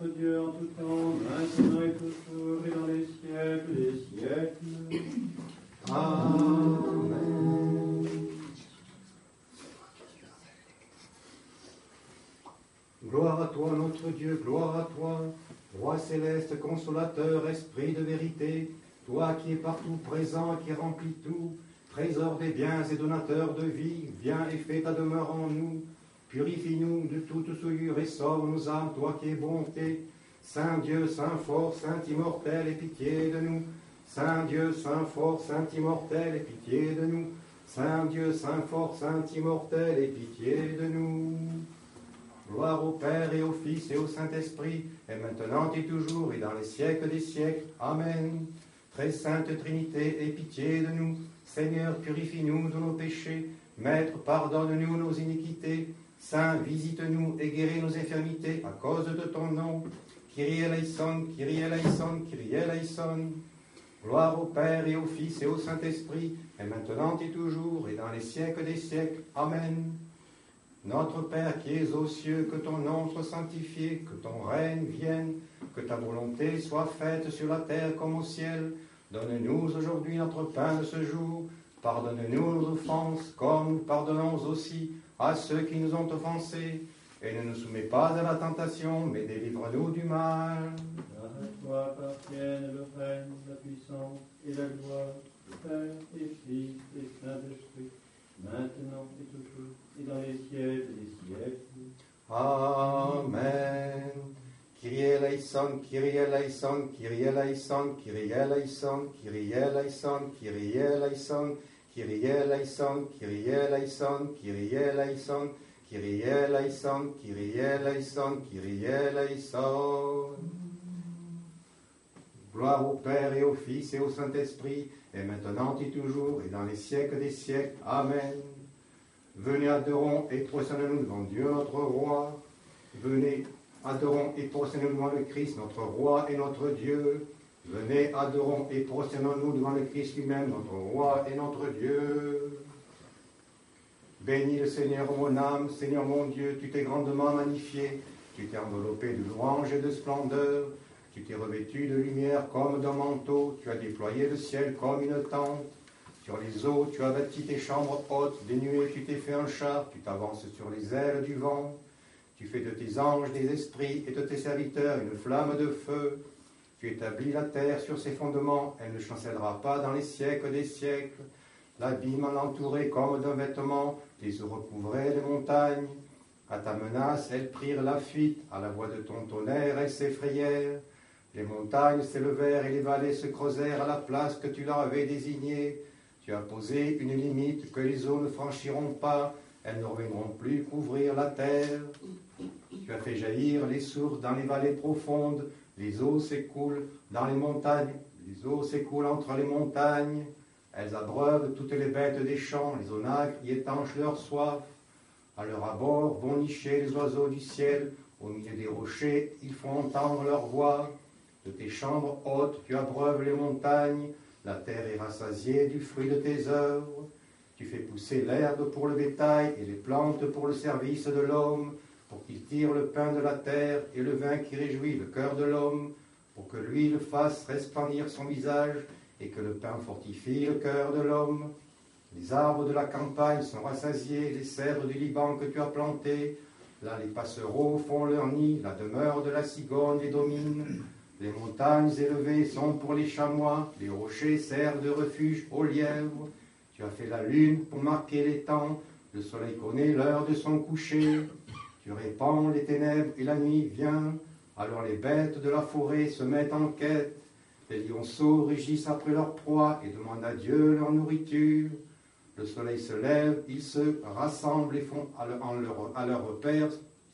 notre Dieu en tout temps, maintenant et toujours, et dans les siècles des siècles. Amen. Gloire à toi, notre Dieu, gloire à toi, Roi céleste, consolateur, esprit de vérité, toi qui es partout présent, qui remplis tout, trésor des biens et donateur de vie, viens et fais ta demeure en nous. Purifie-nous de toute souillure et sauve nos âmes, toi qui es bonté. Saint Dieu, Saint fort, Saint immortel, aie pitié de nous. Saint Dieu, Saint fort, Saint immortel, aie pitié de nous. Saint Dieu, Saint fort, Saint immortel, aie pitié de nous. Gloire au Père et au Fils et au Saint-Esprit, et maintenant et toujours et dans les siècles des siècles. Amen. Très sainte Trinité, aie pitié de nous. Seigneur, purifie-nous de nos péchés. Maître, pardonne-nous nos iniquités. Saint, visite-nous et guéris nos infirmités à cause de ton nom. Kyrie eleison, Kyrie eleison, Kyrie eleison. Gloire au Père et au Fils et au Saint-Esprit, et maintenant et toujours et dans les siècles des siècles. Amen. Notre Père qui es aux cieux, que ton nom soit sanctifié, que ton règne vienne, que ta volonté soit faite sur la terre comme au ciel. Donne-nous aujourd'hui notre pain de ce jour. Pardonne-nous nos offenses, comme nous pardonnons aussi à ceux qui nous ont offensés. Et ne nous soumets pas à la tentation, mais délivre-nous du mal. À toi appartiennent le règne, la puissance et la gloire, du Père et Fils et Saint-Esprit, maintenant et toujours, et dans les siècles des siècles. Amen. Kyrie eleison, Kyrie eleison, Kyrie eleison, Kyrie eleison, Kyrie eleison, Kyrie eleison, Kyrie eleison, Kyrie eleison, Kyrie eleison, Kyrie eleison, Kyrie eleison, Kyrie eleison. Gloire au Père et au Fils et au Saint-Esprit, et maintenant et toujours, et dans les siècles des siècles. Amen. Venez, adorons et prosternons-nous devant Dieu notre Roi. Venez, adorons et prosternons-nous devant le Christ, notre Roi et notre Dieu. Venez, adorons et prosternons-nous devant le Christ lui-même, notre Roi et notre Dieu. Bénis le Seigneur, mon âme, Seigneur mon Dieu, tu t'es grandement magnifié, tu t'es enveloppé de louange et de splendeur, tu t'es revêtu de lumière comme d'un manteau, tu as déployé le ciel comme une tente. Sur les eaux, tu as bâti tes chambres hautes, des nuées, tu t'es fait un char, tu t'avances sur les ailes du vent. Tu fais de tes anges des esprits et de tes serviteurs une flamme de feu. Tu établis la terre sur ses fondements, elle ne chancellera pas dans les siècles des siècles. L'abîme en entourait comme d'un vêtement, les eaux recouvraient les montagnes. À ta menace, elles prirent la fuite, à la voix de ton tonnerre, elles s'effrayèrent. Les montagnes s'élevèrent et les vallées se creusèrent à la place que tu leur avais désignée. Tu as posé une limite que les eaux ne franchiront pas, elles ne reviendront plus couvrir la terre. Tu as fait jaillir les sources dans les vallées profondes, les eaux s'écoulent dans les montagnes, les eaux s'écoulent entre les montagnes. Elles abreuvent toutes les bêtes des champs, les onagres y étanchent leur soif. À leur abord vont nicher les oiseaux du ciel, au milieu des rochers, ils font entendre leur voix. De tes chambres hautes, tu abreuves les montagnes, la terre est rassasiée du fruit de tes œuvres. Tu fais pousser l'herbe pour le bétail et les plantes pour le service de l'homme, pour qu'il tire le pain de la terre et le vin qui réjouit le cœur de l'homme, pour que l'huile fasse resplendir son visage et que le pain fortifie le cœur de l'homme. Les arbres de la campagne sont rassasiés, les cèdres du Liban que tu as plantés. Là, les passereaux font leur nid, la demeure de la cigogne les domine. Les montagnes élevées sont pour les chamois, les rochers servent de refuge aux lièvres. Tu as fait la lune pour marquer les temps, le soleil connaît l'heure de son coucher. Tu répands les ténèbres et la nuit vient, alors les bêtes de la forêt se mettent en quête. Les lionceaux rugissent après leur proie et demandent à Dieu leur nourriture. Le soleil se lève, ils se rassemblent et font à leur repère.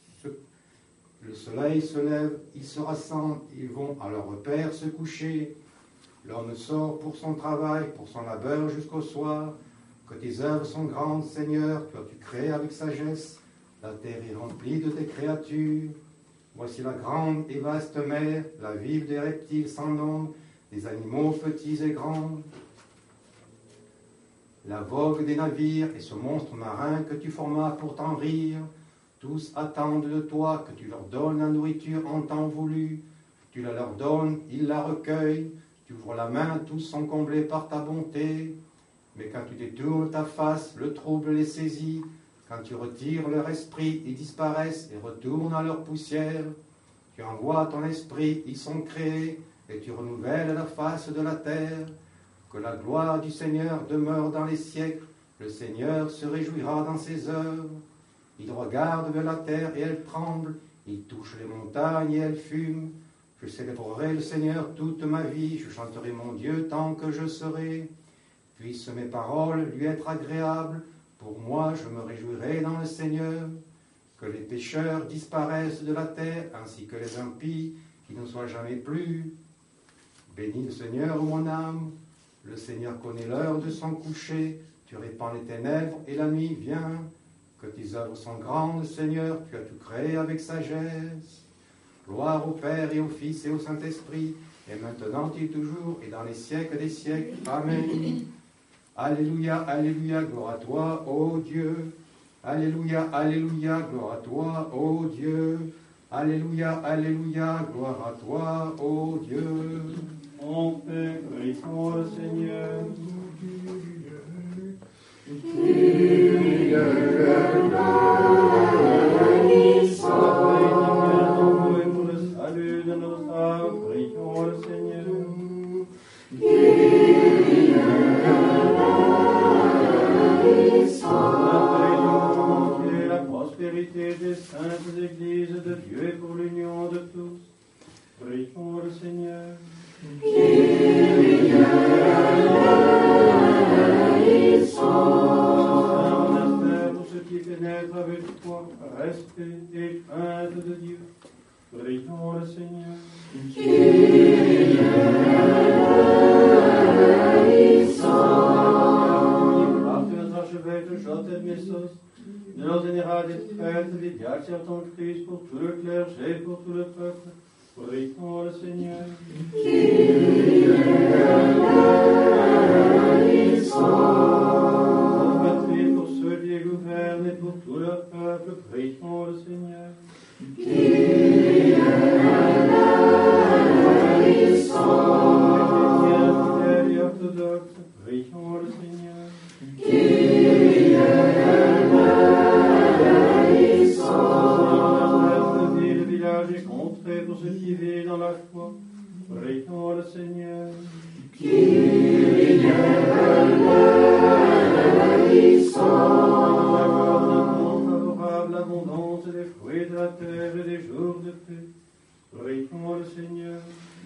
Le soleil se lève, ils se rassemblent, ils vont à leur repère se coucher. L'homme sort pour son travail, pour son labeur jusqu'au soir. Que tes œuvres sont grandes, Seigneur, toi tu crées avec sagesse. La terre est remplie de tes créatures. Voici la grande et vaste mer, la vive des reptiles sans nombre, des animaux petits et grands. La vogue des navires et ce monstre marin que tu formas pour t'en rire. Tous attendent de toi que tu leur donnes la nourriture en temps voulu. Tu la leur donnes, ils la recueillent. Tu ouvres la main, tous sont comblés par ta bonté. Mais quand tu détournes ta face, le trouble les saisit. Quand tu retires leur esprit, ils disparaissent et retournent à leur poussière. Tu envoies ton esprit, ils sont créés, et tu renouvelles la face de la terre. Que la gloire du Seigneur demeure dans les siècles. Le Seigneur se réjouira dans ses œuvres. Il regarde vers la terre et elle tremble. Il touche les montagnes et elles fument. Je célébrerai le Seigneur toute ma vie. Je chanterai mon Dieu tant que je serai. Puissent mes paroles lui être agréables. Pour moi, je me réjouirai dans le Seigneur. Que les pécheurs disparaissent de la terre, ainsi que les impies, qui ne soient jamais plus. Bénis le Seigneur, mon âme. Le Seigneur connaît l'heure de son coucher. Tu répands les ténèbres et la nuit vient. Que tes œuvres sont grandes, Seigneur, tu as tout créé avec sagesse. Gloire au Père et au Fils et au Saint-Esprit, et maintenant et toujours, et dans les siècles des siècles. Amen. Alléluia, alléluia, gloire à toi, ô Dieu. Alléluia, alléluia, gloire à toi, ô Dieu. Alléluia, alléluia, gloire à toi, ô Dieu. Mon Père, glorifions le Seigneur. Pour le salut de nos âmes, prions le Seigneur. La prospérité des saintes églises de Dieu et pour l'union de tous, prions le Seigneur. Pour ceux qui pénètrent avec foi, respect et crainte de Dieu, prions le Seigneur. Par notre archevêque Jotham Messos, de l'ordre général des prêtres, des diacres en Christ, pour tout le clergé, pour tout le peuple, prions le Seigneur. Pour ceux qui gouvernent et pour tout le peuple, prions le Seigneur. Fidèles et orthodoxes, prions le Seigneur. Le village et contrées pour ceux qui vivent dans la foi, prions le Seigneur. Favorable, l'abondance des fruits de la terre et des jours de paix, prions le Seigneur.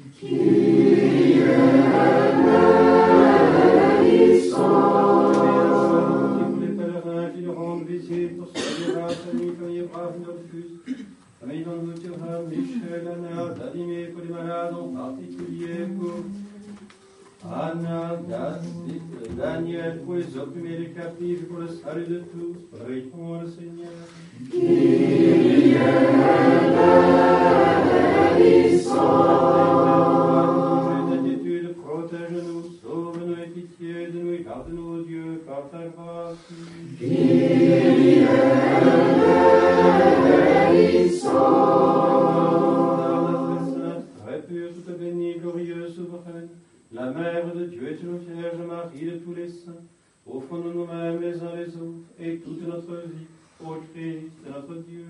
Pour les pèlerins qui nous rendent visite, pour ceux de la famille, famille Brave, Nordus, famille Van Michel, Anna, Vladimir, pour les malades en particulier, pour Anna, Daniel, pour les opprimés, les captifs, pour le salut de tous, prions le Seigneur. D'inquiétude, protège-nous, sauve-nous et pitié de nous et garde-nous, Dieu, par ta grâce. Très pure, toute bénie, glorieuse, souveraine, la Mère de Dieu et de la Vierge Marie de tous les saints, offrons-nous nous-mêmes les uns les autres et toute notre vie au Christ notre Dieu.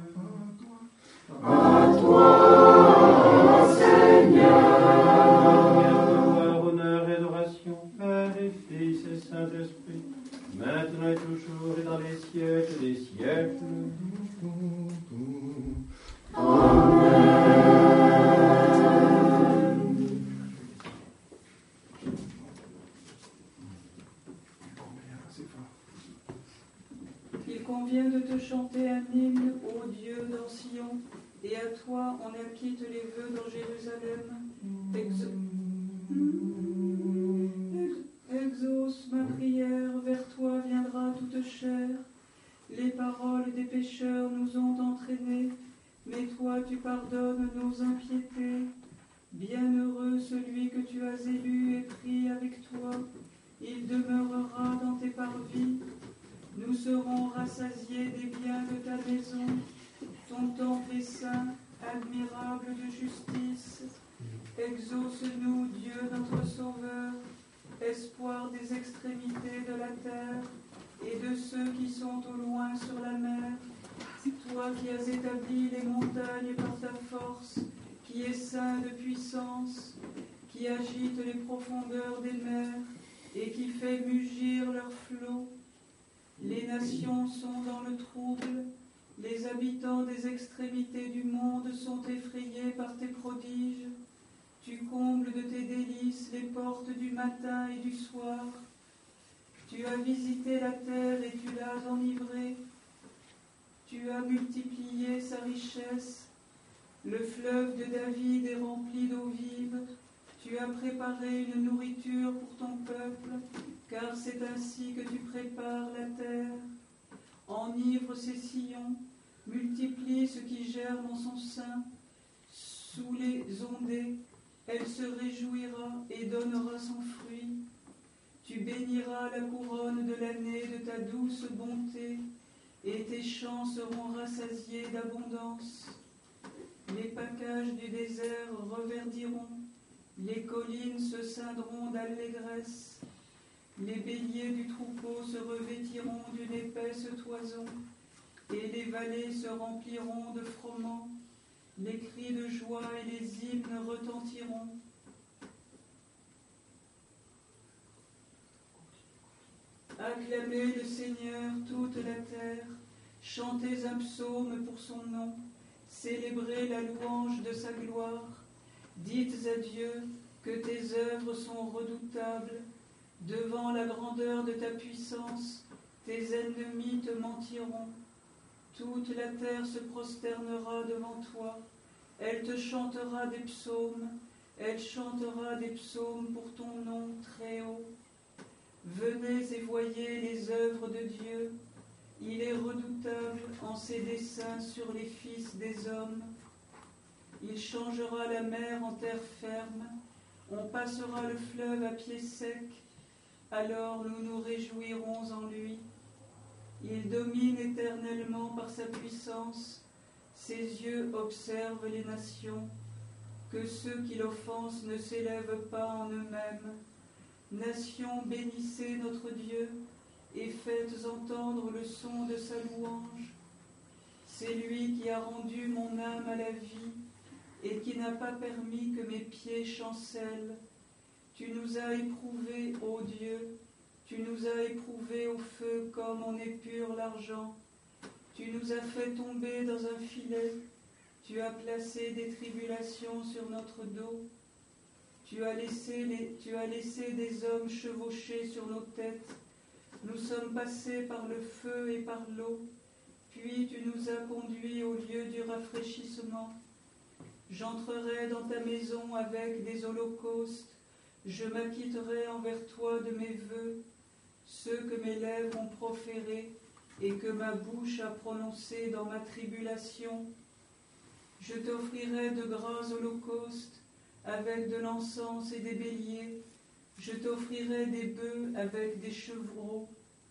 À toi, Seigneur. Gloire, honneur et adoration, Père et Fils et Saint-Esprit, maintenant et toujours et dans les siècles des siècles. Il convient de te chanter un hymne, ô Dieu, dans Sion, et à toi on acquitte les vœux dans Jérusalem. Exauce ma prière, vers toi viendra toute chair. Les paroles des pécheurs nous ont entraînés, mais toi tu pardonnes nos impiétés. Bienheureux celui que tu as élu et pris avec toi, il demeurera dans tes parvis. Nous serons rassasiés des biens de ta maison Ton temple est saint, admirable de justice. Exauce-nous, Dieu notre Sauveur, espoir des extrémités de la terre et de ceux qui sont au loin sur la mer. Toi qui as établi les montagnes par ta force, qui es saint de puissance, qui agite les profondeurs des mers et qui fait mugir leurs flots. Les nations sont dans le trouble, les habitants des extrémités du monde sont effrayés par tes prodiges. Tu combles de tes délices les portes du matin et du soir. Tu as visité la terre et tu l'as enivrée. Tu as multiplié sa richesse. Le fleuve de David est rempli d'eau vive. Tu as préparé une nourriture pour ton peuple, car c'est ainsi que tu prépares la terre. Enivre ses sillons, multiplie ce qui germe en son sein. Sous les ondées, elle se réjouira et donnera son fruit. Tu béniras la couronne de l'année de ta douce bonté, et tes champs seront rassasiés d'abondance. Les paccages du désert reverdiront, les collines se ceindront d'allégresse, les béliers du troupeau se revêtiront d'une épaisse toison, et les vallées se rempliront de froment, les cris de joie et les hymnes retentiront. Acclamez le Seigneur toute la terre, chantez un psaume pour son nom, célébrez la louange de sa gloire. Dites à Dieu que tes œuvres sont redoutables. Devant la grandeur de ta puissance, tes ennemis te mentiront. Toute la terre se prosternera devant toi. Elle te chantera des psaumes. Elle chantera des psaumes pour ton nom très haut. Venez et voyez les œuvres de Dieu. Il est redoutable en ses desseins sur les fils des hommes. Il changera la mer en terre ferme. On passera le fleuve à pied sec. Alors nous nous réjouirons en lui. Il domine éternellement par sa puissance. Ses yeux observent les nations. Que ceux qui l'offensent ne s'élèvent pas en eux-mêmes. Nations, bénissez notre Dieu et faites entendre le son de sa louange. C'est lui qui a rendu mon âme à la vie et qui n'a pas permis que mes pieds chancellent. Tu nous as éprouvés, ô Dieu, tu nous as éprouvés au feu comme on épure l'argent. Tu nous as fait tomber dans un filet, tu as placé des tribulations sur notre dos. Tu as laissé des hommes chevaucher sur nos têtes. Nous sommes passés par le feu et par l'eau. Puis tu nous as conduits au lieu du rafraîchissement. J'entrerai dans ta maison avec des holocaustes. Je m'acquitterai envers toi de mes vœux, ceux que mes lèvres ont proférés et que ma bouche a prononcés dans ma tribulation. Je t'offrirai de gras holocaustes avec de l'encens et des béliers. Je t'offrirai des bœufs avec des chevreaux.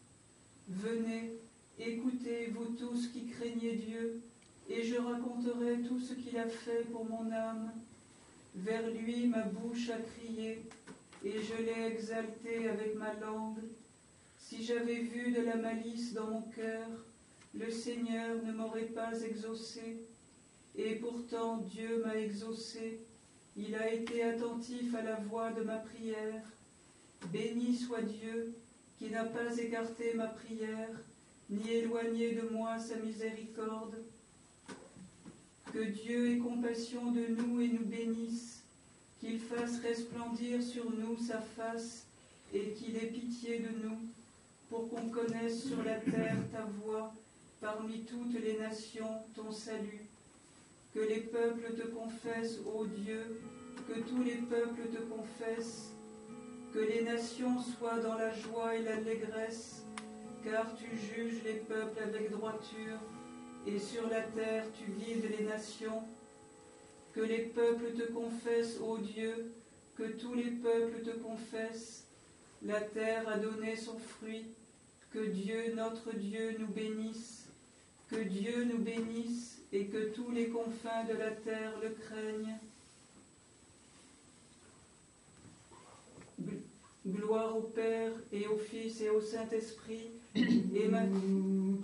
Venez, écoutez, vous tous qui craignez Dieu, et je raconterai tout ce qu'il a fait pour mon âme. Vers lui ma bouche a crié, et je l'ai exalté avec ma langue. Si j'avais vu de la malice dans mon cœur, le Seigneur ne m'aurait pas exaucé. Et pourtant Dieu m'a exaucé. Il a été attentif à la voix de ma prière. Béni soit Dieu, qui n'a pas écarté ma prière, ni éloigné de moi sa miséricorde. Que Dieu ait compassion de nous et nous bénisse, qu'il fasse resplendir sur nous sa face et qu'il ait pitié de nous, pour qu'on connaisse sur la terre ta voie, parmi toutes les nations ton salut. Que les peuples te confessent, ô Dieu, que tous les peuples te confessent, que les nations soient dans la joie et l'allégresse, car tu juges les peuples avec droiture, et sur la terre tu guides les nations. Que les peuples te confessent, ô Dieu, que tous les peuples te confessent. La terre a donné son fruit. Que Dieu, notre Dieu, nous bénisse. Que Dieu nous bénisse et que tous les confins de la terre le craignent. Gloire au Père et au Fils et au Saint-Esprit, et maintenant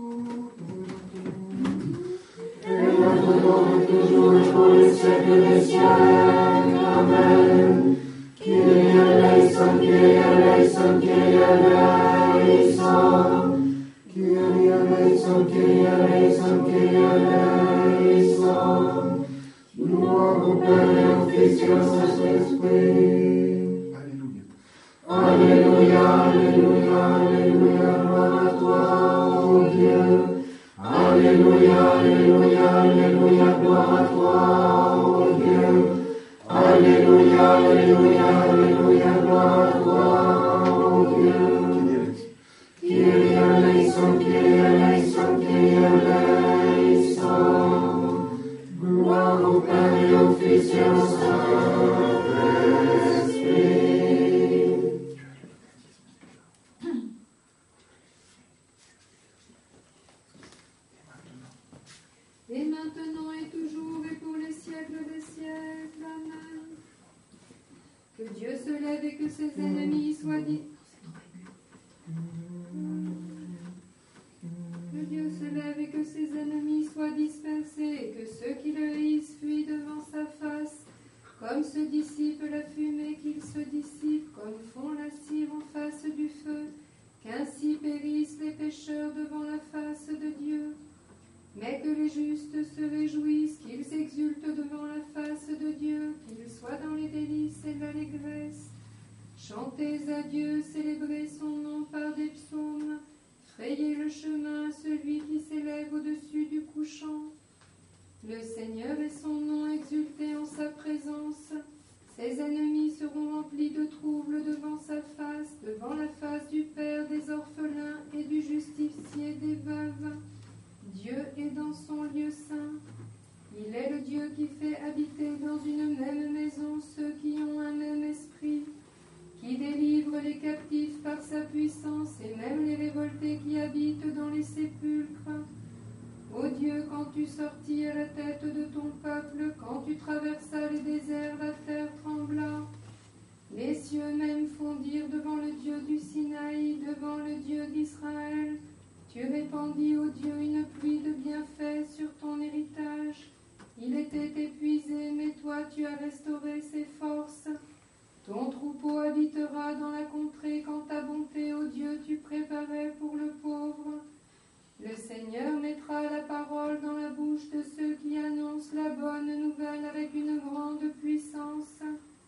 et toujours et pour les siècles des siècles. Amen. Kyrie eleison, Kyrie eleison, Kyrie eleison. Kyrie eleison, Kyrie eleison, Kyrie eleison. Gloire au Père et au Fils et au Saint-Esprit. Alléluia, Alléluia, Alléluia, gloire à toi, ô Dieu. Alléluia, Alléluia, Alléluia, gloire à toi, ô Dieu. Alléluia, Alléluia, Alléluia, gloire à toi, ô Dieu. Kyrie eleison, Kyrie eleison, Kyrie eleison. Gloire au Père et au Fils et au Saint-Esprit. Et maintenant et toujours et pour les siècles des siècles. Amen. Que Dieu se lève et que ses ennemis soient Que Dieu se lève et que ses ennemis soient dispersés et que ceux qui le haïssent fuient devant sa face. Comme se dissipe la fumée, qu'il se dissipe, comme fond la cire en face du feu, qu'ainsi périssent les pécheurs devant la face de Dieu. Mais que les justes se réjouissent, qu'ils exultent devant la face de Dieu, qu'ils soient dans les délices et l'allégresse. Chantez à Dieu, célébrez son nom par des psaumes, frayez le chemin à celui qui s'élève au-dessus du couchant. Le Seigneur est son nom, exulté en sa présence. Ses ennemis seront remplis de troubles devant sa face, devant la face du Père des orphelins et du justicier des veuves. Dieu est dans son lieu saint. Il est le Dieu qui fait habiter dans une même maison ceux qui ont un même esprit, qui délivre les captifs par sa puissance et même les révoltés qui habitent dans les sépulcres. Ô Dieu, quand tu sortis à la tête de ton peuple, quand tu traversas les déserts, la terre trembla. Les cieux même fondirent devant le Dieu du Sinaï, devant le Dieu d'Israël. Tu répandis, ô Dieu, une pluie de bienfaits sur ton héritage. Il était épuisé, mais toi tu as restauré ses forces. Ton troupeau habitera dans la contrée quand ta bonté, ô Dieu, tu préparais pour le pauvre. Le Seigneur mettra la parole dans la bouche de ceux qui annoncent la bonne nouvelle avec une grande puissance.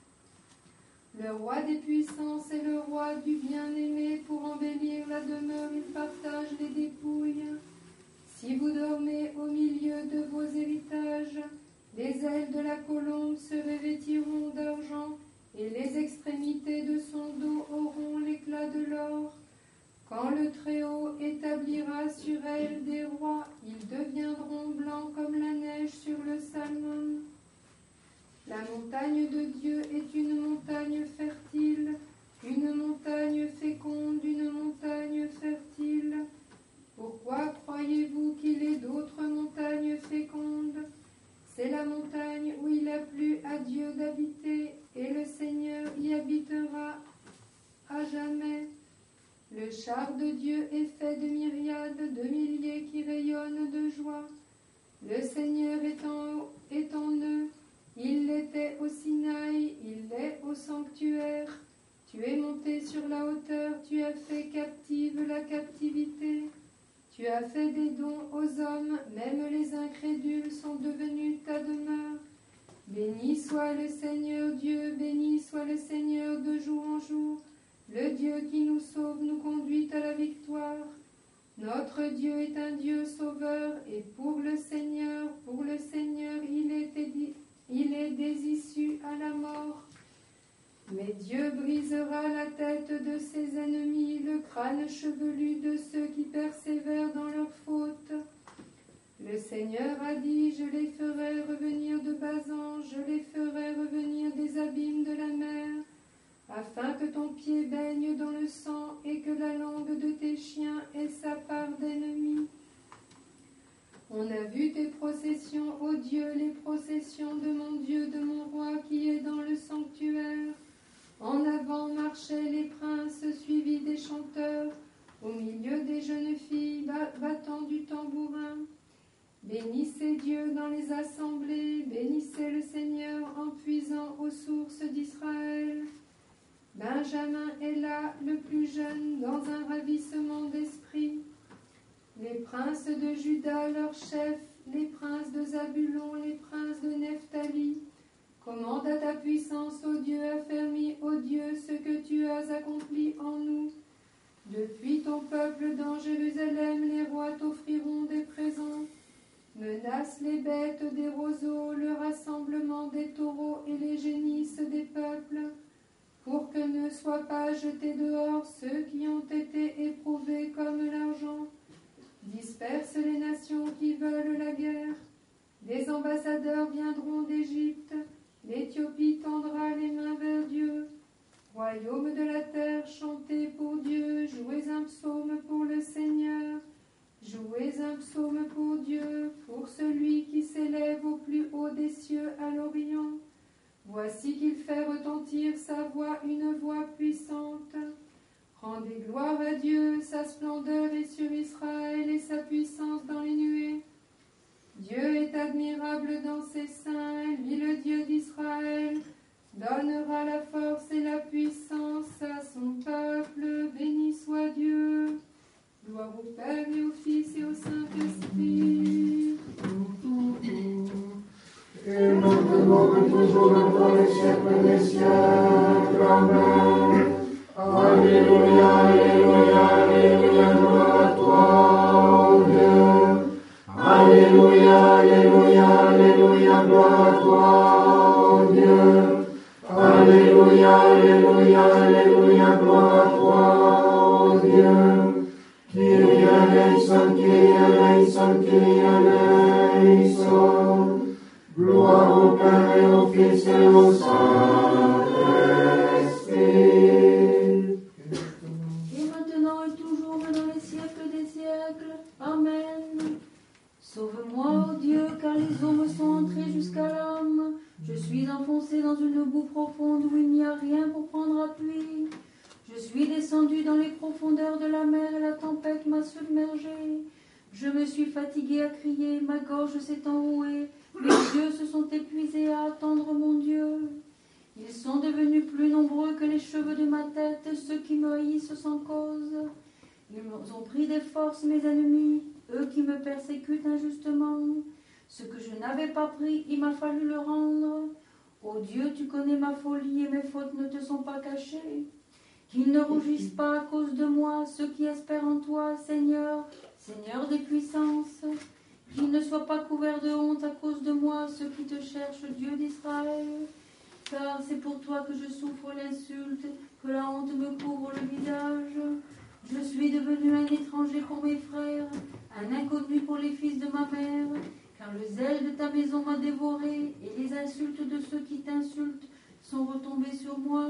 Le roi des puissances est le roi du bien-aimé. Pour embellir la demeure, il partage les dépouilles. Si vous dormez au milieu de vos héritages, les ailes de la colombe se revêtiront d'argent, et les extrémités de son dos auront l'éclat de l'or. Quand le Très-Haut établira sur elle des rois, ils deviendront blancs comme la neige sur le Salmon. La montagne de Dieu est une montagne fertile, une montagne féconde, une montagne fertile. Pourquoi croyez-vous qu'il est d'autres montagnes fécondes? C'est la montagne où il a plu à Dieu d'habiter, et le Seigneur y habitera à jamais. Le char de Dieu est fait de myriades, de milliers qui rayonnent de joie. Le Seigneur est en eux. Il l'était au Sinaï, il l'est au sanctuaire. Tu es monté sur la hauteur, tu as fait captive la captivité. Tu as fait des dons aux hommes, même les incrédules sont devenus ta demeure. Béni soit le Seigneur Dieu, béni soit le Seigneur de jour en jour. Le Dieu qui nous sauve nous conduit à la victoire. Notre Dieu est un Dieu sauveur, et pour le Seigneur, il est des issues à la mort. Mais Dieu brisera la tête de ses ennemis, le crâne chevelu de ceux qui persévèrent dans leurs fautes. Le Seigneur a dit, je les ferai revenir de Basan, je les ferai revenir des abîmes de la mer, afin que ton pied baigne dans le sang et que la langue de tes chiens ait sa part d'ennemis. On a vu tes procès ô Dieu, les processions de mon Dieu, de mon roi qui est dans le sanctuaire. En avant marchaient les princes suivis des chanteurs, au milieu des jeunes filles battant du tambourin. Bénissez Dieu dans les assemblées, bénissez le Seigneur en puisant aux sources d'Israël. Benjamin est là, le plus jeune, dans un ravissement d'esprit. Les princes de Juda, leurs chefs, les princes de Zabulon, les princes de Nephtali. Commande à ta puissance, ô Dieu, affermis, ô Dieu, ce que tu as accompli en nous. Depuis ton peuple dans Jérusalem, les rois t'offriront des présents. Menace les bêtes des roseaux, le rassemblement des taureaux et les génisses des peuples, pour que ne soient pas jetés dehors ceux qui ont été éprouvés comme l'argent. Disperse les nations qui veulent la guerre. Des ambassadeurs viendront d'Égypte. L'Éthiopie tendra les mains vers Dieu. Royaume de la terre, chantez pour Dieu, jouez un psaume pour le Seigneur. Jouez un psaume pour Dieu, pour celui qui s'élève au plus haut des cieux à l'Orient. Voici qu'il fait retentir sa voix, une voix puissante. Rendez gloire à Dieu, sa splendeur est sur Israël et sa puissance dans les nuées. Dieu est admirable dans ses saints, lui le Dieu d'Israël, donnera la force et la puissance à son peuple. Béni soit Dieu. Gloire au Père et au Fils et au Saint-Esprit. Et maintenant et toujours dans les siècles des siècles. Amen. Alléluia, Alléluia, Alléluia, gloire à toi, ô Dieu. Alléluia, Alléluia, Alléluia, gloire à toi, ô Dieu. Alléluia, Alléluia, Alléluia, gloire à toi, ô Dieu. Kyrie eleison, Kyrie eleison, Kyrie eleison. Gloire au Père et au Fils et au Saint-Esprit. Et maintenant et toujours dans les siècles des siècles. Amen. Sauve-moi, ô Dieu, car les eaux me sont entrées jusqu'à l'âme. Je suis enfoncé dans une boue profonde où il n'y a rien pour prendre appui. Je suis descendu dans les profondeurs de la mer et la tempête m'a submergé. Je me suis fatigué à crier, ma gorge s'est enrouée, mes yeux se sont épuisés à attendre mon Dieu. Ils sont devenus plus nombreux que les cheveux de ma tête, ceux qui me haïssent sans cause. Ils ont pris des forces, mes ennemis, eux qui me persécutent injustement. Ce que je n'avais pas pris, il m'a fallu le rendre. Ô Dieu, tu connais ma folie et mes fautes ne te sont pas cachées. Qu'ils ne rougissent pas à cause de moi, ceux qui espèrent en toi, Seigneur, Seigneur des puissances. Qu'ils ne soient pas couverts de honte à cause de moi, ceux qui te cherchent, Dieu d'Israël. Car c'est pour toi que je souffre l'insulte, que la honte me couvre le visage. Je suis devenu un étranger pour mes frères, un inconnu pour les fils de ma mère, car le zèle de ta maison m'a dévoré, et les insultes de ceux qui t'insultent sont retombées sur moi.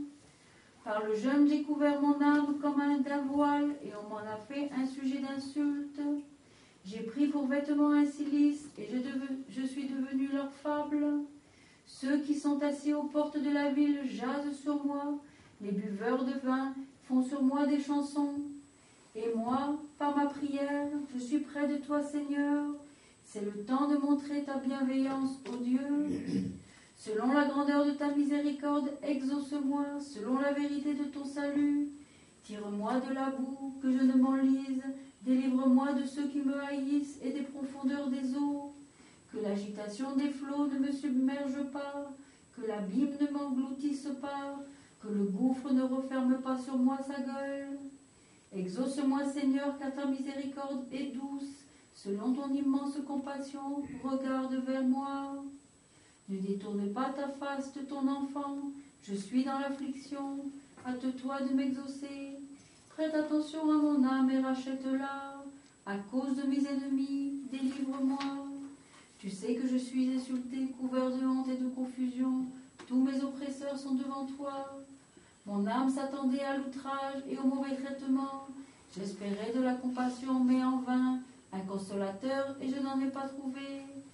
Par le jeûne, j'ai couvert mon âme comme d'un voile, et on m'en a fait un sujet d'insulte. J'ai pris pour vêtement un cilice, et je suis devenu leur fable. Ceux qui sont assis aux portes de la ville jasent sur moi, les buveurs de vin font sur moi des chansons. Et moi, par ma prière, je suis près de toi, Seigneur. C'est le temps de montrer ta bienveillance, ô Dieu. Selon la grandeur de ta miséricorde, exauce-moi, selon la vérité de ton salut. Tire-moi de la boue, que je ne m'enlise, délivre-moi de ceux qui me haïssent et des profondeurs des eaux. Que l'agitation des flots ne me submerge pas, que l'abîme ne m'engloutisse pas, que le gouffre ne referme pas sur moi sa gueule. Exauce-moi, Seigneur, car ta miséricorde est douce. Selon ton immense compassion, regarde vers moi. Ne détourne pas ta face de ton enfant. Je suis dans l'affliction. Hâte-toi de m'exaucer. Prête attention à mon âme et rachète-la. À cause de mes ennemis, délivre-moi. Tu sais que je suis insulté, couvert de honte et de confusion. Tous mes oppresseurs sont devant toi. Mon âme s'attendait à l'outrage et au mauvais traitement. J'espérais de la compassion, mais en vain, un consolateur, et je n'en ai pas trouvé.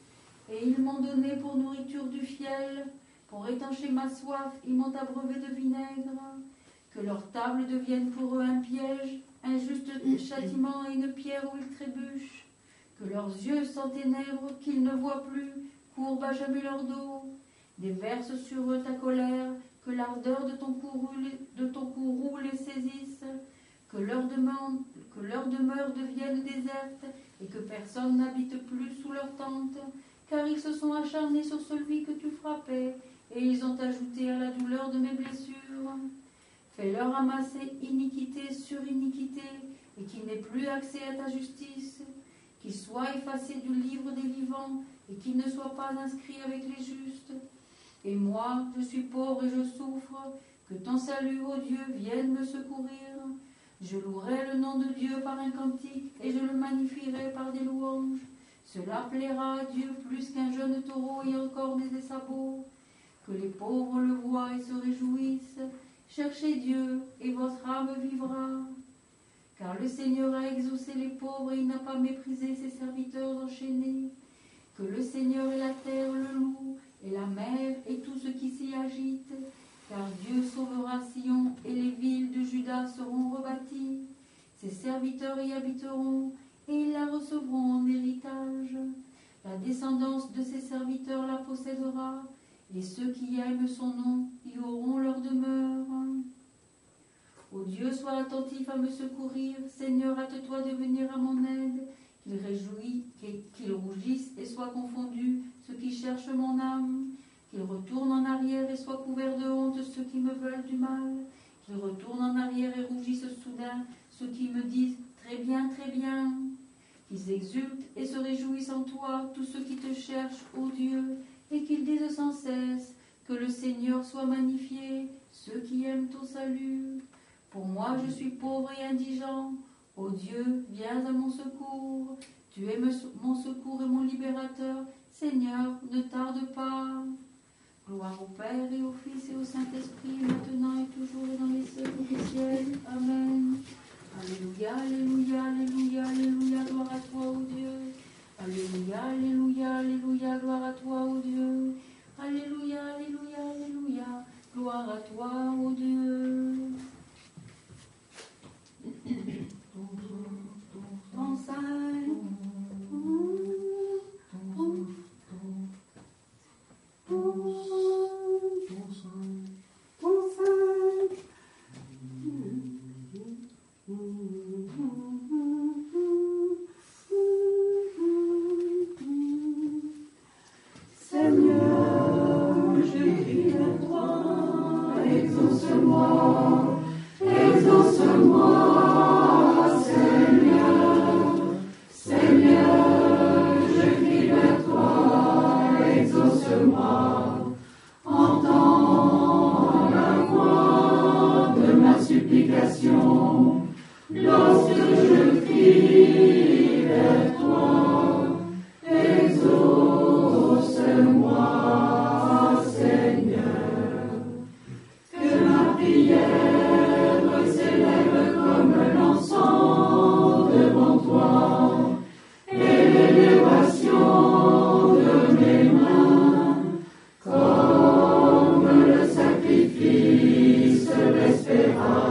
et ils m'ont donné pour nourriture du fiel. Pour étancher ma soif, ils m'ont abreuvé de vinaigre. Que leur table devienne pour eux un piège, un juste châtiment et une pierre où ils trébuchent. Que leurs yeux sans ténèbres, qu'ils ne voient plus, courbent à jamais leur dos. Déverse sur eux ta colère, que l'ardeur de ton courroux les saisisse. Que leur demeure devienne déserte, et que personne n'habite plus sous leur tente. Car ils se sont acharnés sur celui que tu frappais, et ils ont ajouté à la douleur de mes blessures. Fais-leur amasser iniquité sur iniquité, et qu'ils n'aient plus accès à ta justice. Qu'ils soient effacés du livre des vivants, et qu'ils ne soient pas inscrits avec les justes. Et moi, je suis pauvre et je souffre, que ton salut, ô Dieu, vienne me secourir. Je louerai le nom de Dieu par un cantique, et je le magnifierai par des louanges. Cela plaira à Dieu plus qu'un jeune taureau ayant cornes et des sabots. Que les pauvres le voient et se réjouissent. Cherchez Dieu, et votre âme vivra. Car le Seigneur a exaucé les pauvres, et il n'a pas méprisé ses serviteurs enchaînés. Que le Seigneur et la terre le louent, et la mer et tout ce qui s'y agite. Car Dieu sauvera Sion, et les villes de Juda seront rebâties. Ses serviteurs y habiteront, et ils la recevront en héritage. La descendance de ses serviteurs la possédera, et ceux qui aiment son nom y auront leur demeure. Ô Dieu, sois attentif à me secourir. Seigneur, hâte-toi de venir à mon aide. Qu'il rougisse et soit confondu ceux qui cherchent mon âme. Qu'ils retournent en arrière et soient couverts de honte ceux qui me veulent du mal. Qu'ils retournent en arrière et rougissent soudain ceux qui me disent très bien, très bien. Qu'ils exultent et se réjouissent en toi tous ceux qui te cherchent, ô Dieu, et qu'ils disent sans cesse que le Seigneur soit magnifié, ceux qui aiment ton salut. Pour moi, je suis pauvre et indigent. Ô Dieu, viens à mon secours. Tu es mon secours et mon libérateur. Seigneur, ne tarde pas. Gloire au Père et au Fils et au Saint-Esprit, maintenant et toujours et dans les siècles des siècles. Amen. Alléluia, alléluia, alléluia, alléluia, gloire à toi, ô Dieu. Alléluia, alléluia, alléluia, gloire à toi, ô Dieu. Alléluia, alléluia, alléluia, gloire à toi, ô Dieu. Ton Saint, Seigneur, je crie à toi, exauce-moi, exauce-moi. Lorsque je crie vers toi, exauce-moi, Seigneur. Que ma prière s'élève comme l'encens devant toi, et l'élévation de mes mains, comme le sacrifice vespéral.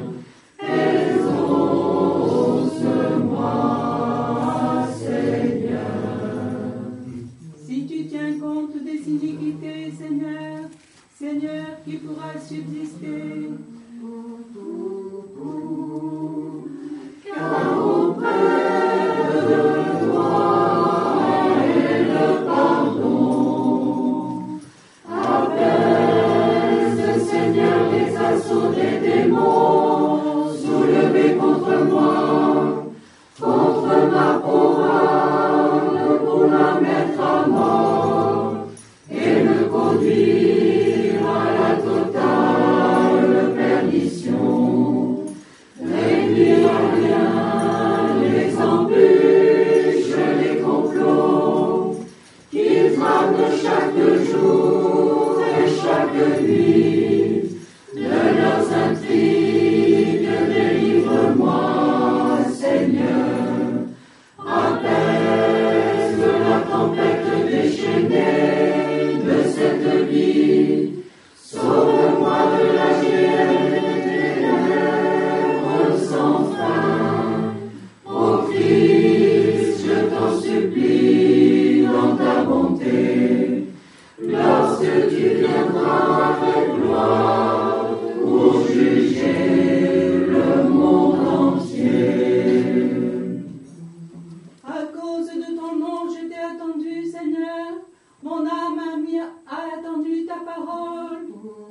Seigneur, qui pourra subsister. Car auprès de toi est le pardon. Apaise, Seigneur, les assauts des démons soulevés contre moi, contre ma pauvre âme, pour la mettre à mort et me conduire à la totale perdition. Réduire à rien les embûches, les complots, qu'ils trament chaque jour et chaque nuit. De leurs intrigues, délivre-moi, Seigneur. Apaise la tempête des parole.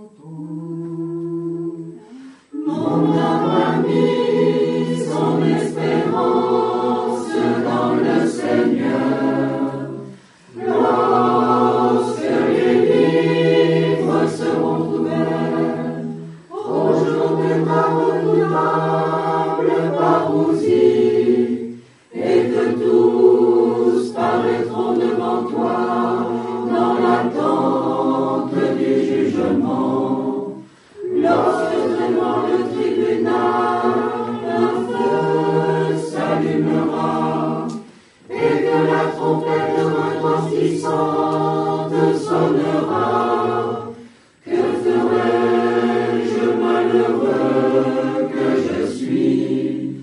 Mon âme a mis son espérance dans le Seigneur. Lorsque les livres seront ouverts, au jour de ta redoutable parousie, et que tous paraîtront devant toi dans l'attente du jugement. Lorsque devant le tribunal un feu s'allumera et que la trompette retentissante sonnera, que ferai-je malheureux que je suis,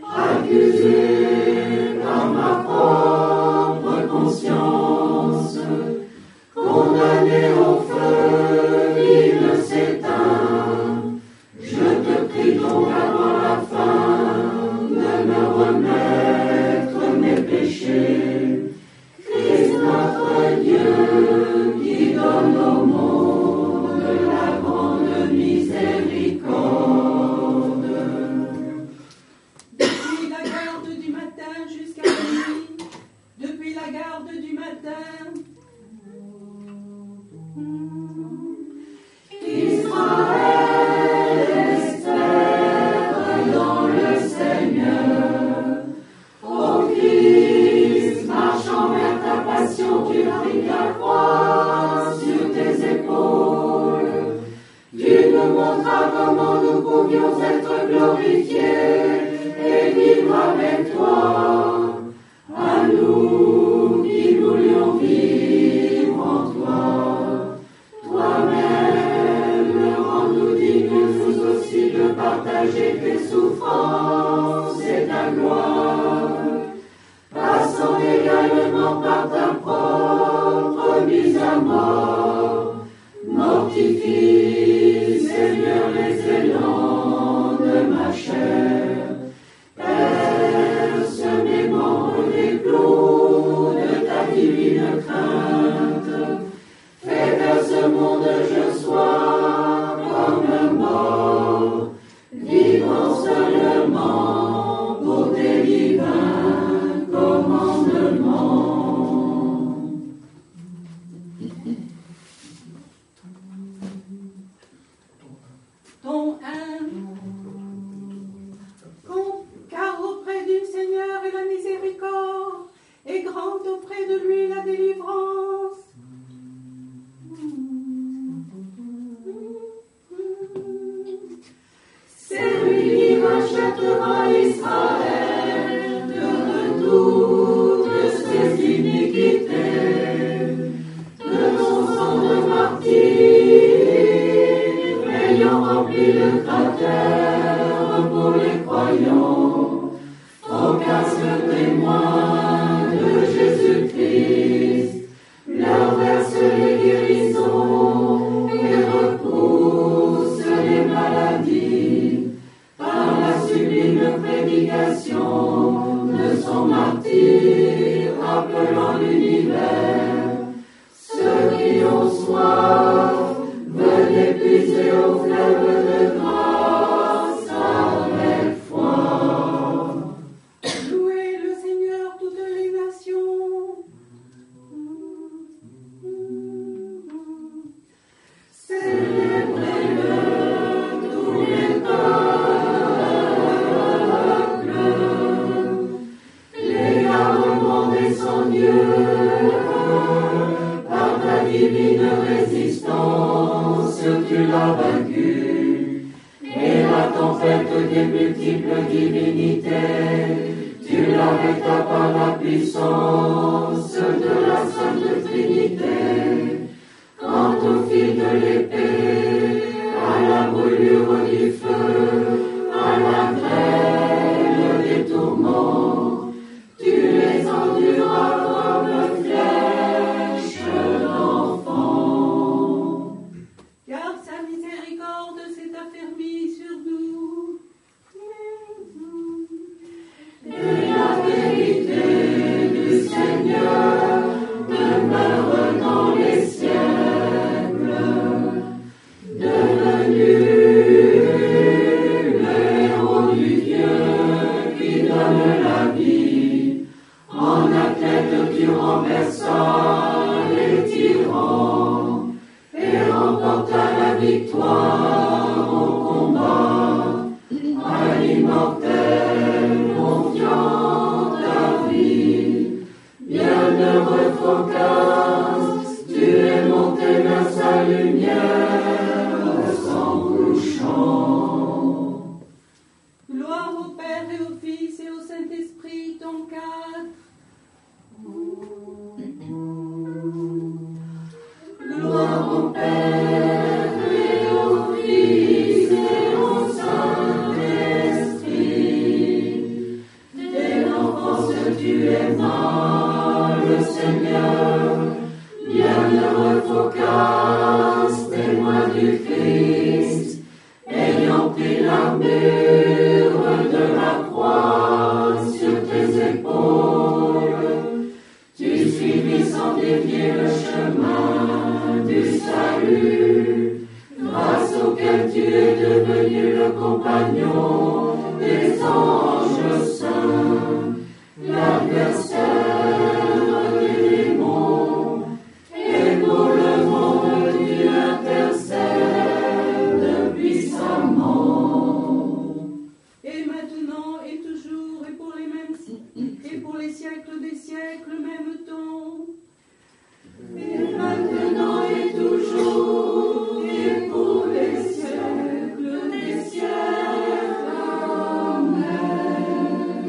accusé par ma propre conscience, condamné au feu qui ne s'éteint? Je te prie donc avant la fin de me remettre mes péchés. Christ notre Dieu qui donne au monde la grande miséricorde. Depuis la garde du matin jusqu'à la nuit, depuis la garde du matin, Israël espère dans le Seigneur. Ô Christ, marchant vers ta passion, tu as pris ta croix sur tes épaules. Tu nous montras comment nous pouvions être glorifiés et vivre avec toi. À nous qui voulions vivre en toi, toi-même rends-nous dignes nous aussi de partager tes souffrances et ta gloire, passant également par ta propre mise à mort. Mortifie, Seigneur, les élans de ma chair, perce mes membres des clous de ta divine crainte. Fais qu'à ce monde je sois comme mort, vivant seulement pour tes divins commandements. ton car auprès du Seigneur est la miséricorde, et grande auprès de lui la délivrance. C'est lui qui rachètera Israël de toutes ses iniquités, de son sang de martyr, ayant rempli le cratère pour les croyants, aucun témoin de Jésus-Christ, leur verse les guérisons et repousse les maladies, par la sublime prédication de son martyr, appelant l'univers. Ceux qui ont soif, venez puiser au fleuve de grâce avec foi. Louez le Seigneur toutes les nations. Célébrez-le tous les peuples. L'égarement de son Dieu, par ta divine résistance, tu l'as vaincu. Et la tempête des multiples divinités, tu l'arrêtas par la puissance de la Sainte Trinité. Quant au fil de l'épée, à la brûlure du feu, à la grêle des tourments, tu les enduras comme flèches d'enfant. Car sa miséricorde s'est affermie sur nous. Et la vérité du Seigneur demeure victoire au combat, à l'immortel confiant ta vie. Bienheureux Phocas, tu es monté vers sa lumière sans couchant. Gloire au Père et au Fils et au Saint-Esprit, ton cadre. Gloire au Père et au Fils et au Saint-Esprit. Dès l'enfance tu aimas le Seigneur. Bienheureux Phocas, témoin du Christ, ayant pris l'armure de la croix sur tes épaules. Tu suivis sans dévier le chemin du salut, grâce auquel tu es devenu le compagnon des anges saints, l'adversaire des démons, et pour le monde tu intercèdes puissamment. Et maintenant, et toujours, et pour les mêmes et pour les siècles des siècles, même temps. Et maintenant et toujours, et pour les siècles des siècles. Amen.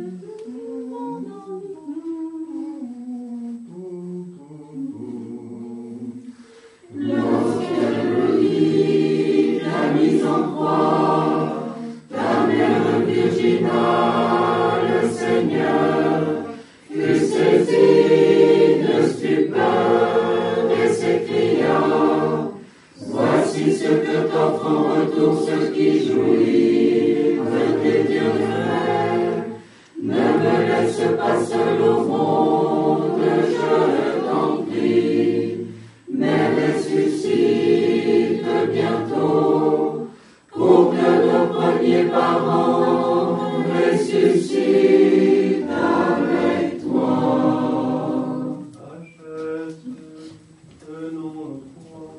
Lorsqu'elle vit la mise en croix, ta mère virginale, Seigneur, fut saisie de stupeur et s'écria: voici ce que t'offre en retour ceux qui jouissent de tes bienfaits. Ne me laisse pas seul au monde, je t'en prie, mais ressuscite bientôt, pour que nos premiers parents ressuscitent avec toi. Achète, tenons nos croix.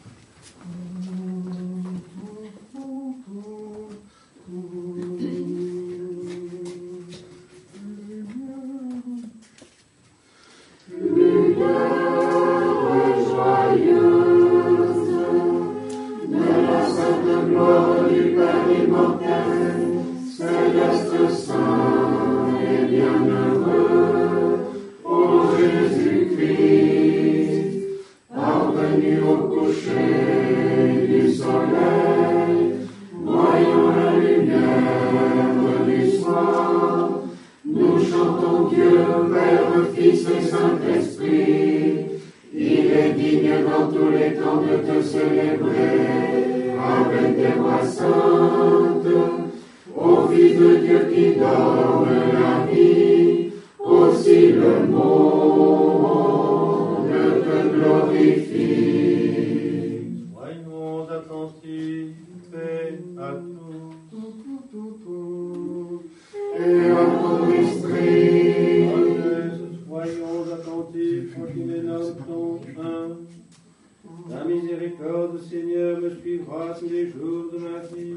Lumière joyeuse de la sainte gloire du Père immortel, céleste saint et bienheureux, ô Jésus-Christ, parvenu au coucher du soleil, voyant la lumière du soir, nous chantons Dieu, Père, Fils et Saint-Esprit. Il est digne dans tous les temps de te célébrer avec des voix saintes. Ô Fils de Dieu qui donne la vie, aussi le monde te glorifie. Soyons attentifs et à tous. Et à ton esprit, Soyons attentifs quand tu m'énommes ton un. Ta miséricorde, Seigneur, me suivra tous les jours de ma vie.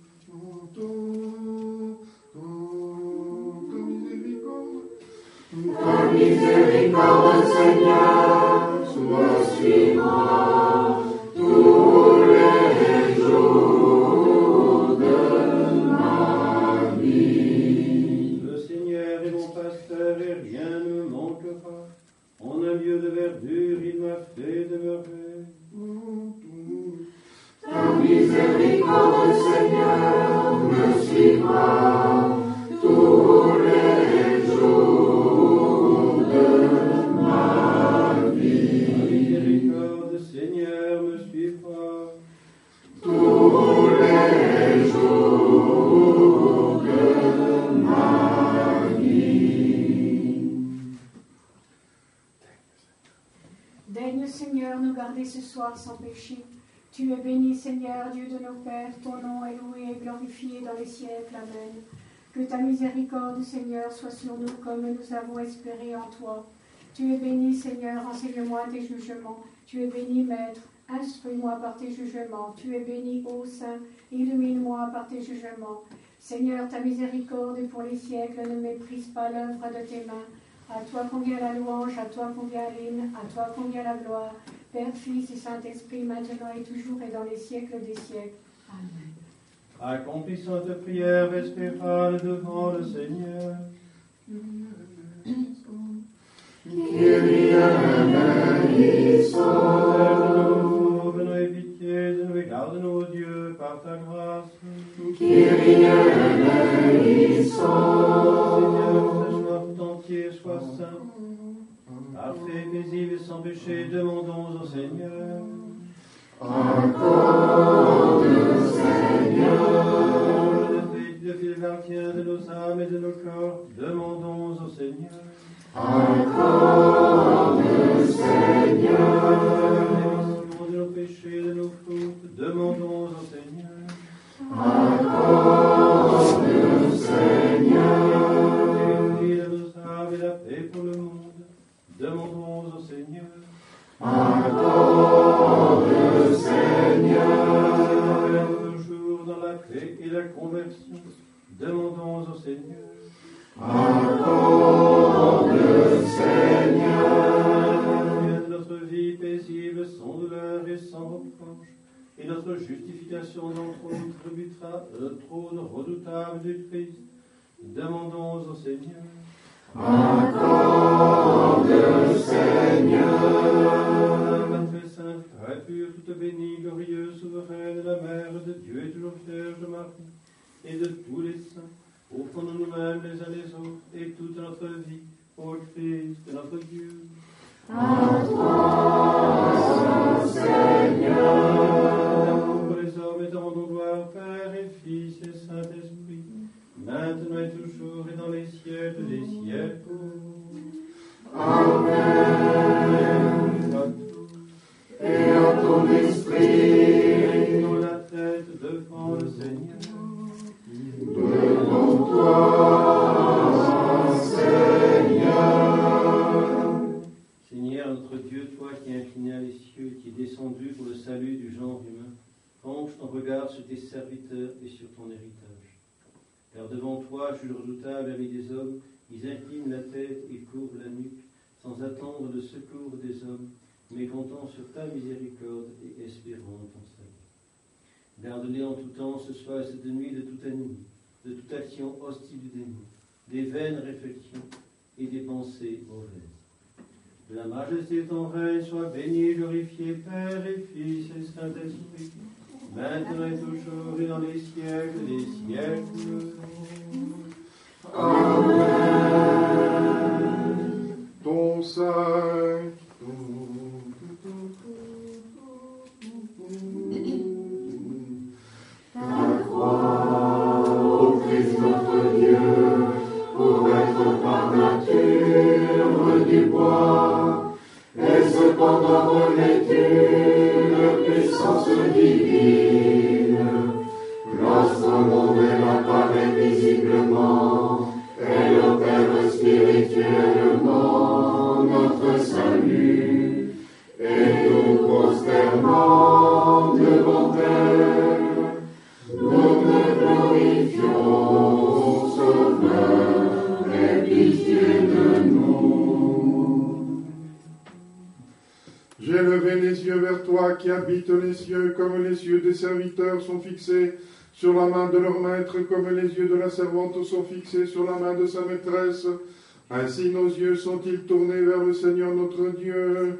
ta miséricorde, Seigneur, me suivra tous les jours de ma vie. Le Seigneur est mon pasteur et rien ne me manquera. En un lieu de verdure, il m'a fait demeurer. Ta miséricorde, Seigneur, me suivra tous les jours de ma vie. Ta miséricorde, Seigneur, me suivra. Tous les jours de ma vie. Daigne, Seigneur, nous garder ce soir sans péché. Tu es béni, Seigneur, Dieu de nos pères. Ton nom est loué et glorifié dans les siècles. Amen. Que ta miséricorde, Seigneur, soit sur nous comme nous avons espéré en toi. Tu es béni, Seigneur, enseigne-moi tes jugements. Tu es béni, Maître. Instruis-moi par tes jugements. Tu es béni, ô Saint. Illumine-moi par tes jugements. Seigneur, ta miséricorde est pour les siècles. Ne méprise pas l'œuvre de tes mains. À toi convient la louange, à toi convient l'hymne, à toi convient la gloire. Père, Fils et Saint-Esprit, maintenant et toujours et dans les siècles des siècles. Amen. Accomplissons ta prière vespérale devant le Seigneur. Kyrie eleison. Ouvre-nous et pitié de nous et garde-nous, Dieu, par ta grâce. Kyrie eleison. Seigneur, que ce soir tout entier soit saint, parfait, paisible et sans péché, demandons au Seigneur. Accorde, Seigneur. De fil maintien de nos âmes et de nos corps, demandons au Seigneur. Accorde, Seigneur. De nos péchés, de nos fautes, demandons au Seigneur. Accorde, Seigneur. Et de nos âmes et la paix pour le monde, demandons au Seigneur. Accorde, Seigneur. Toujours dans la paix et la conversion, demandons au Seigneur. Accorde, Seigneur. De notre vie paisible, sans douleur et sans reproche, et notre justification dans le trône redoutable du Christ, demandons au Seigneur. Accorde, Seigneur. La très sainte, très pure, toute bénie, glorieuse, souveraine, la mère de Dieu et toujours Vierge Marie, et de tous les saints, offrons-nous nous-mêmes les uns les autres, et toute notre vie, au Christ, notre Dieu. À toi, Seigneur. Pour les hommes, et te rendons gloire, Père et Fils et Saint-Esprit, maintenant et toujours et dans les siècles des siècles. Amen. Et à ton esprit, Dans la tête devant le Seigneur. devant toi, Seigneur. Seigneur, notre Dieu, toi qui incliné les cieux, qui es descendu pour le salut du genre humain, penche ton regard sur tes serviteurs et sur ton héritage. Car devant toi, Jules redoutable, ami des hommes, ils inclinent la tête et courbent la nuque, sans attendre le secours des hommes, mais comptant sur ta miséricorde et espérant ton salut. Garde-les en tout temps, ce soir et cette nuit, de tout ennemi, de toute action hostile du démon, des vaines réflexions et des pensées mauvaises. De la majesté de ton règne, sois béni et glorifié, Père et Fils et Saint-Esprit, maintenant et toujours et dans les siècles des siècles. Amen. Ton saint. Ta croix, ô Christ notre Dieu, pour être par nature du bois, est cependant revêtue de puissance divine. Lorsqu'au monde elle apparaît visiblement, elle opère spirituellement notre salut, et nous prosternons devant elle, nous te glorifions, Sauveur, aie pitié de nous. J'ai levé les yeux vers toi qui habites les cieux, comme les yeux des serviteurs sont fixés sur la main de leur maître, comme les yeux de la servante sont fixés sur la main de sa maîtresse. Ainsi nos yeux sont-ils tournés vers le Seigneur notre Dieu.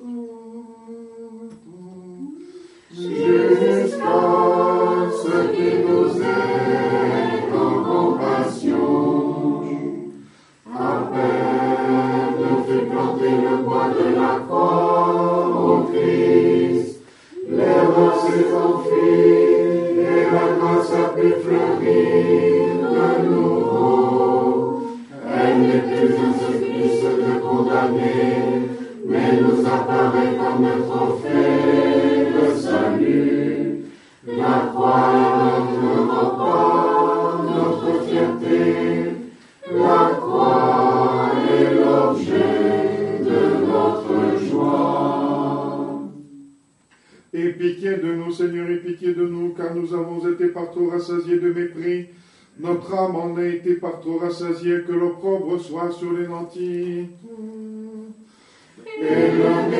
Jusqu'à ce qui nous aide en compassion. À peine fut planté le bois de la croix, ô Christ, l'herbe s'est enfuie et la grâce a pu fleurir de nouveau. Elle n'est plus un supplice de condamné, mais nous apparaît comme un trophée de salut. La croix est notre repas, notre fierté. La croix est l'objet de notre joie. Aie pitié de nous, Seigneur, aie pitié de nous, car nous avons été par trop rassasiés de mépris. Notre âme en a été par trop rassasiée, que l'opprobre soit sur les nantis. Et le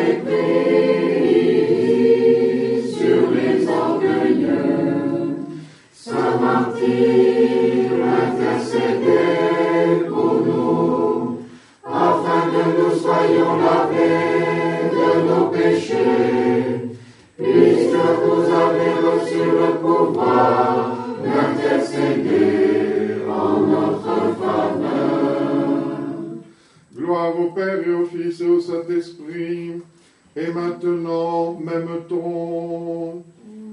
mépris sur les orgueilleux. Saint martyr, intercédez pour nous, afin que nous soyons lavés de nos péchés, puisque vous avez reçu le pouvoir d'intercéder en notre faveur. Gloire au Père et au Fils et au Saint-Esprit, et maintenant même-t-on.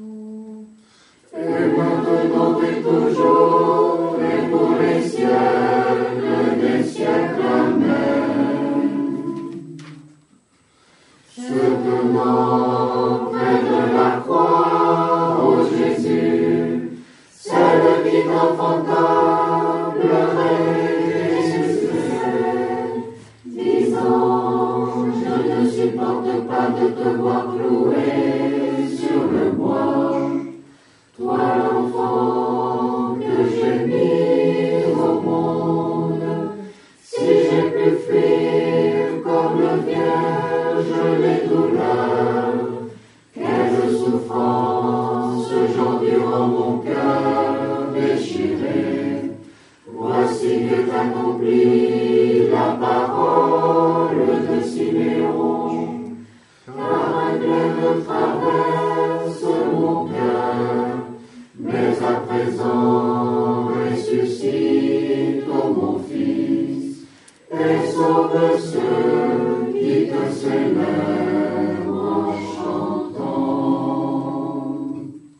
Et maintenant et toujours, et pour les siècles des siècles. Amen. Se tenant près de la croix, ô Jésus, celle qui t'enfanta, pleurait et suspect, disant, je ne supporte pas de te voir cloué sur le bois. Toi l'enfant que j'ai mis au monde, si j'ai pu fuir comme vierge les douleurs, quelle souffrance j'endure mon cœur déchiré. Voici que t'accomplis la parole de Siméon, car un glaive traverse mon cœur. Mais à présent, ressuscite, ô mon Fils, et sauve ceux qui te célèbrent en chantant.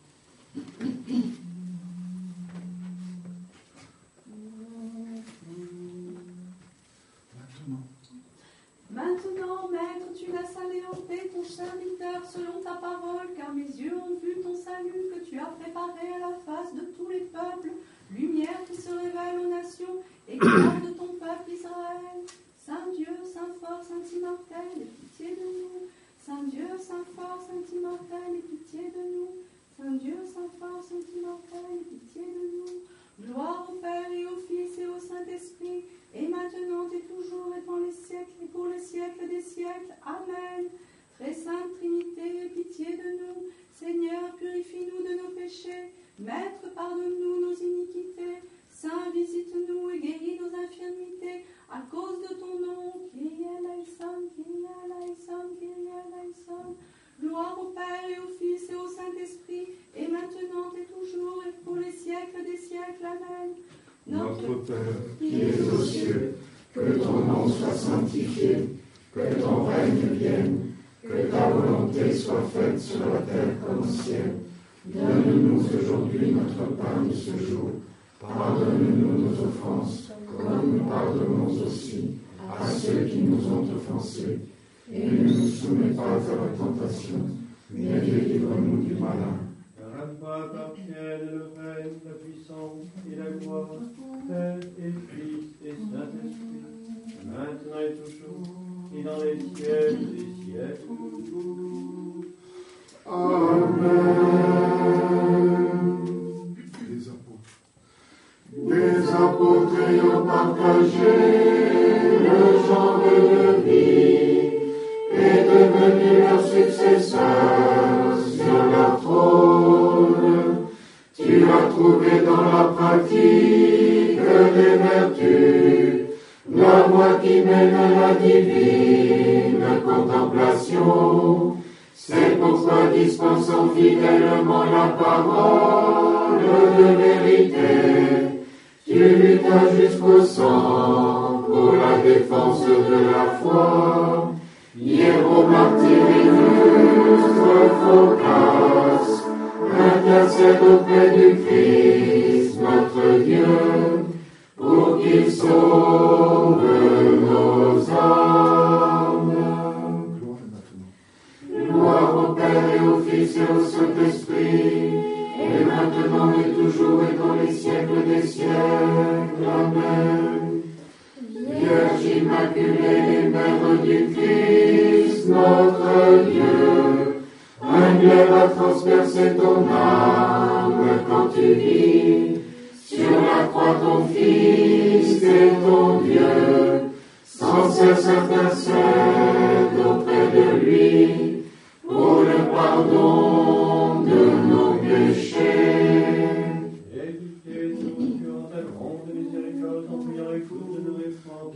Maintenant, Maître, tu laisses aller en paix ton serviteur selon ta parole, car mes yeux ont vu ton salut que tu as préparé à la face de tous les peuples, lumière qui se révèle aux nations, et gloire de ton peuple Israël. Saint Dieu, Saint fort, Saint immortel, aie pitié de nous. Saint Dieu, Saint fort, Saint immortel, aie pitié de nous. Saint Dieu, Saint fort, Saint immortel, aie pitié de nous. Gloire au Père et au Fils et au Saint-Esprit, et maintenant et toujours et dans les siècles et pour les siècles des siècles. Amen. Très sainte Trinité, aie pitié de nous. Seigneur, purifie-nous de nos péchés. Maître, pardonne-nous nos iniquités. Saint, visite-nous et guéris nos infirmités. À cause de ton nom, Kyrie eleison, Kyrie eleison, Kyrie eleison. Gloire au Père et au Fils et au Saint-Esprit, et maintenant et toujours et pour les siècles des siècles. Amen. Notre Père, qui es aux cieux, que ton nom soit sanctifié, que ton règne vienne, que ta volonté soit faite sur la terre comme au ciel. Donne-nous aujourd'hui notre pain de ce jour. Pardonne-nous nos offenses, comme nous pardonnons aussi à ceux qui nous ont offensés. Et ne nous soumets pas à la tentation, mais délivre-nous du malin. Car à toi appartiennent le règne, la puissance et la gloire, Père et Fils et Saint-Esprit, maintenant et toujours, et dans les siècles des siècles. Amen. Les apôtres ayant partagé le genre de vie et devenus leurs successeurs sur leur trône, tu as trouvé dans la pratique des vertus la voie qui mène à la divine contemplation. C'est pourquoi, dispensant fidèlement la parole de vérité, tu luttas jusqu'au sang pour la défense de la foi. Hiero Martyrinus Phocas, intercède auprès du Christ, notre Dieu, pour qu'il sauve nos âmes. Gloire au Père et au Fils et au Saint-Esprit, et maintenant et toujours et dans les siècles des siècles. Amen. Vierge Immaculée et Mère du Christ, notre Dieu, un plaie va transpercer ton âme quand tu vis sur la croix ton Fils et ton Dieu, sans cesse intercède auprès de lui pour le pardon de nos péchés. Éduquez-nous sur ta grande miséricorde en priant et écoute de nos réformes.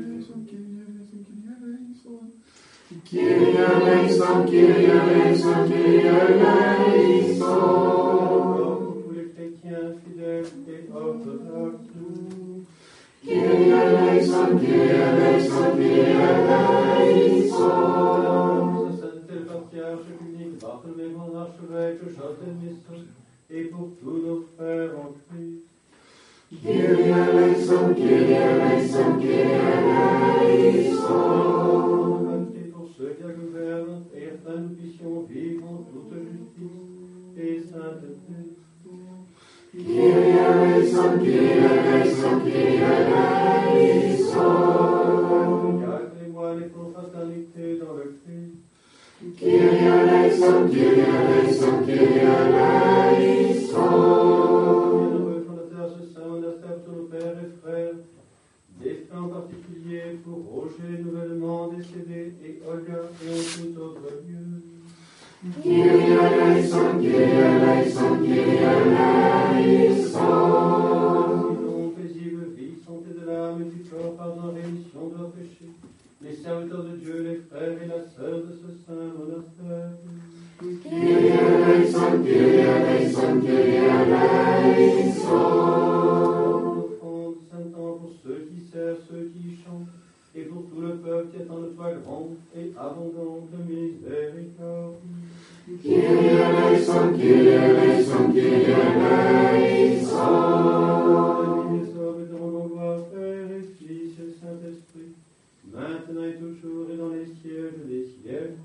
Kyrie eleison, Kyrie eleison, Kyrie eleison. Pour tous les chrétiens fidèles et orthodoxes. Kyrie eleison, Kyrie eleison, Kyrie eleison. Sa sainteté le patriarche unique, Barthélemy, mon archevêque, Châtel Misson, et pour tous nos frères en Christ. Kyrie eleison, Kyrie eleison, Kyrie eleison. Pour ceux qui la gouvernent, et afin nous puissions vivre en toute justice et sainteté. Kyrie eleison, Kyrie eleison, Kyrie eleison. Et moi les fraternités dans le Christ. Kyrie eleison, Kyrie eleison, Kyrie eleison. Bienheureux fondateur ce saint monastère pour nos pères et frères, des frères en particulier pour Roger nouvellement décédé et Olga et en tout autre lieu. Kyrie eleison, Kyrie eleison, Kyrie eleison. Sinon, paisible vie, santé de l'âme et du corps, pardon, rémission de leurs péchés. Les serviteurs de Dieu, les frères et la sœur de ce saint monastère. Kyrie eleison, Kyrie eleison, Kyrie eleison. Offrande, Saint-Temps pour ceux qui servent, ceux qui chantent, et pour tout le peuple qui attend de toi grande et abondante miséricorde. Kyrie eleison, Kyrie eleison, Kyrie eleison. Les hommes et dans gloire, Père et Fils et Saint-Esprit, maintenant et toujours et dans les siècles des siècles.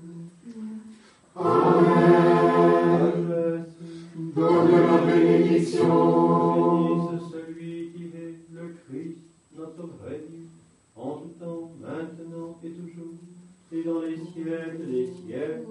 Amen. Donne la bénédiction. Bénisse celui qui est le Christ, notre vrai Dieu, en tout temps, maintenant et toujours, et dans les siècles des siècles.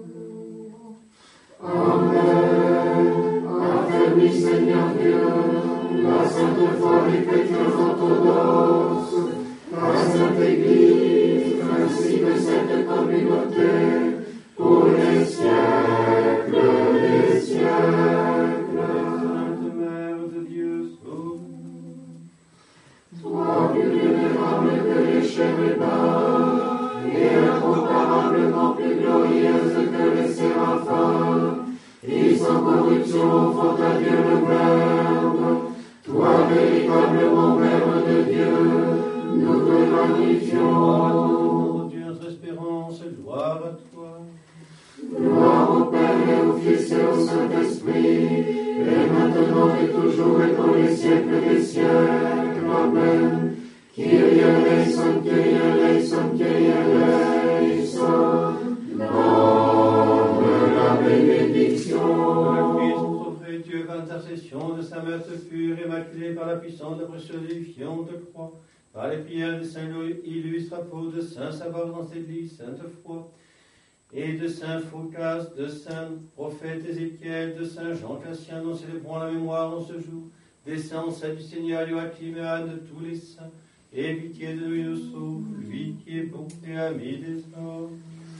Amen. Affermis, Seigneur Dieu, la sainte foi des chrétiens orthodoxes, la sainte Église, ainsi que cette communauté, pour les siècles des siècles. Sainte Mère de Dieu, sauve-nous. Toi, plus vénérable que les chérubins, et incomparablement plus glorieuse que les séraphins, qui sans corruption font à Dieu le Verbe, toi, véritablement Mère de Dieu, nous te magnifions. Dieu, notre espérance, gloire à toi. Gloire au Père et au Fils et au Saint-Esprit, et maintenant et toujours et dans les siècles des siècles. Amen. Kyrie eleison, Kyrie eleison, Kyrie eleison. Donne la bénédiction. Le Christ, notre vrai Dieu, par l'intercession de sa Mère pure, immaculée par la puissance de la précieuse et vivifiante croix, par les prières de Saint Louis, illustre apôtre de Saint Saveur dans cette Église, Sainte Foi, et de Saint Phocas, de Saint Prophète Ézéchiel, de Saint Jean Cassien, dont célébrons la mémoire en ce jour, des saints du Seigneur Joachim et Anne, de tous les saints, et pitié de nous et nous sauve, lui qui est bon et ami des hommes.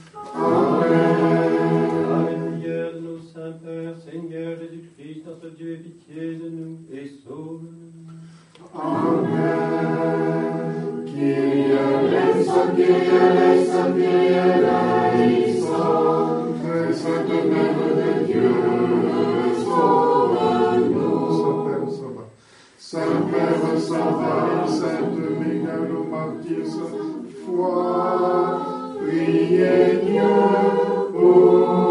Amen. Ave Maria de nos saints pères, Seigneur Jésus-Christ, notre Dieu, aie pitié de nous et sauve-nous. Amen. Kyrie eleison, Kyrie eleison, Kyrie eleison. Très sainte Mère de Dieu, sauve-nous. Saint-Père Sava, Sainte Mégalomartyr, foi, priez Dieu pour